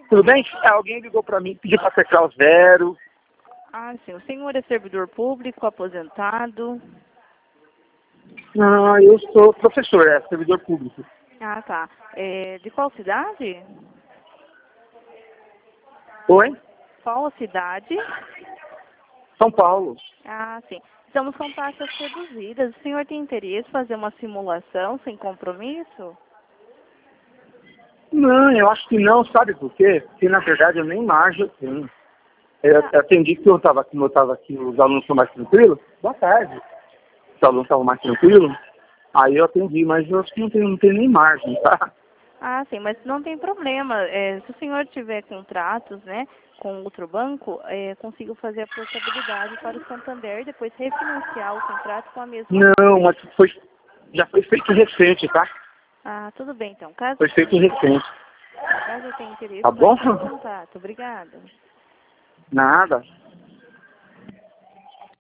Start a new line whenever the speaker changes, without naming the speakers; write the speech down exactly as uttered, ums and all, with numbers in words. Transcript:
Tudo bem? É, alguém ligou para mim, pediu para teclar o zero.
Ah, sim. O senhor é servidor público, aposentado?
Ah, eu sou professor, é, servidor público.
Ah, tá. É, de qual cidade?
Oi?
Qual a cidade?
São Paulo.
Ah, sim. Estamos com taxas reduzidas. O senhor tem interesse em fazer uma simulação sem compromisso?
Não, eu acho que não, sabe por quê? Porque na verdade eu nem margem eu tenho. Eu
Ah,
atendi que eu estava aqui, eu estava aqui, os alunos estão mais tranquilos. Boa tarde. Os alunos estavam mais tranquilos. Aí eu atendi, mas eu acho que não tem, não tem nem margem, tá?
ah, sim, mas não tem problema. É, se o senhor tiver contratos, né, com outro banco, é, consigo fazer a portabilidade para o Santander e depois refinanciar o contrato com a mesma
Não,
taxa.
mas foi, já foi feito recente, tá?
Ah, tudo bem, então. Caso,
Foi feito recente.
caso eu tenha interesse,
Tá
vou
bom?
entrar em contato. Obrigada.
Nada.